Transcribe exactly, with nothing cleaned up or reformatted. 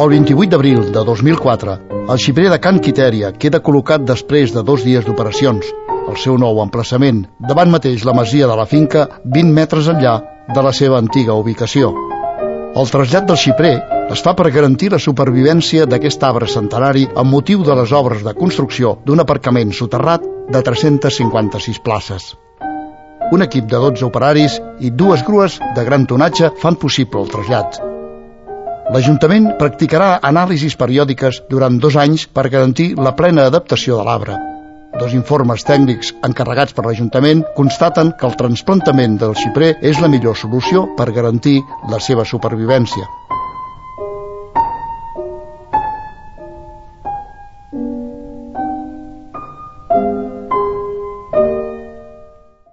El vint-i-vuit d'abril de dos mil quatre, el xiprer de Can Quitèria queda col·locat després de dos dies d'operacions. El seu nou emplaçament, davant mateix la masia de la finca, vint metres enllà de la seva antiga ubicació. El trasllat del xiprer es fa per garantir la supervivència d'aquest arbre centenari amb motiu de les obres de construcció d'un aparcament soterrat de tres-centes cinquanta-sis places. Un equip de dotze operaris i dues grues de gran tonatge fan possible el trasllat. L'Ajuntament practicarà anàlisis periòdiques durant dos anys per garantir la plena adaptació de l'arbre. Dos informes tècnics encarregats per l'Ajuntament constaten que el trasplantament del xiprer és la millor solució per garantir la seva supervivència.